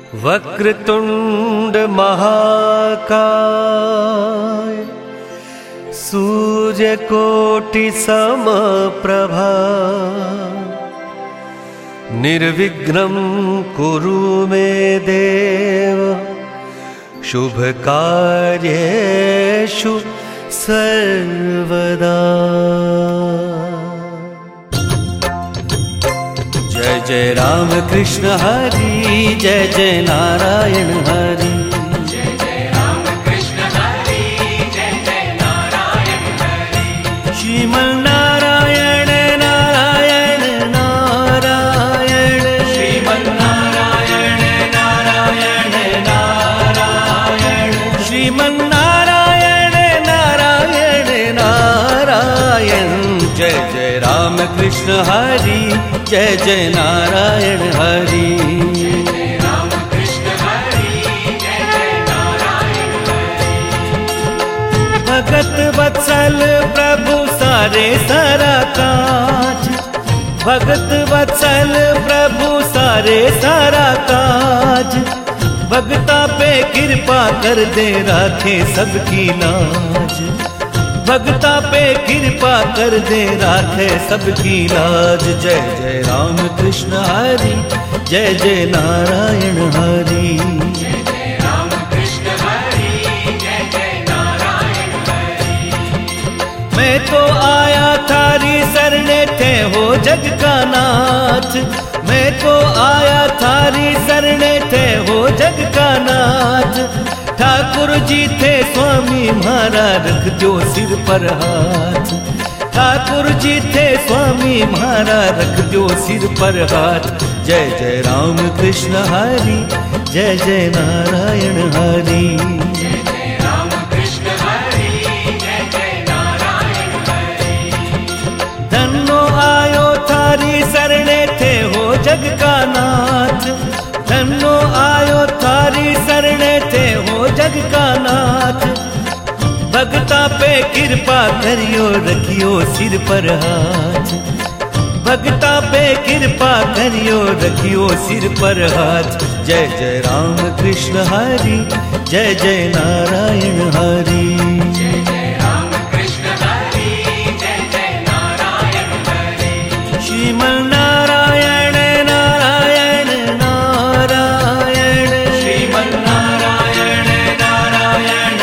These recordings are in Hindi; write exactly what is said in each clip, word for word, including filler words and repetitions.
वक्रतुंड महाकाय सूर्यकोटि समप्रभा निर्विघ्नं कुरु मे देव शुभकार्येषु सर्वदा। जय जय राम कृष्ण हरि, जय जय नारायण हरि। जय जय राम कृष्ण हरि, जय जय नारायण हरि। श्रीमन्नारायण नारायण नारायण, श्रीमन्नारायण नारायण नारायण, श्रीमन्नारायण नारायण नारायण। जय जय राम कृष्ण हरि, जय जय नारायण हरि। जय जय राम कृष्ण हरि, जय जय नारायण हरि। भगत वत्सल प्रभु सारे सारा काज, भगत वत्सल प्रभु सारे सारा काज। भगता पे कृपा कर दे राखे सबकी लाज, भगता पे कृपा कर दे राखे सबकी लाज। जय जय राम कृष्ण हरि, जय जय नारायण हरि। जय जय राम कृष्ण हरि, जय जय नारायण हरि। मैं तो आया थारी सरने थे हो जग का नाथ, मैं तो आया थारी सरने थे हो जग का नाथ। ठाकुर जी थे स्वामी म्हारा रख दो सिर पर हाथ, ठाकुर जी थे स्वामी म्हारा रख दो सिर पर हाथ। जय जय राम कृष्ण हरि, जय जय नारायण हरि। जय जय राम कृष्ण हरि, जय जय नारायण हरि। धन्नो आयो थारी सरने थे हो जग का नाथ, धन्नो आयो थारी सरने थे हो जग का नाथ। भगता पे कृपा करियो रखियो सिर पर हाथ, भगता पे कृपा करियो रखियो सिर पर हाथ। जय जय राम कृष्ण हरि, जय जय नारायण हरि। जय जय राम कृष्ण हरि, जय जय नारायण हरि। श्रीमन्नारायण नारायण नारायण, श्रीमन्नारायण नारायण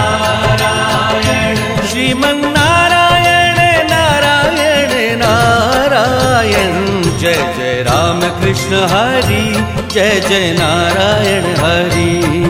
नारायण, श्रीमन्नारायण नारायण नारायण। जय जय राम कृष्ण हरि, जय जय नारायण हरि।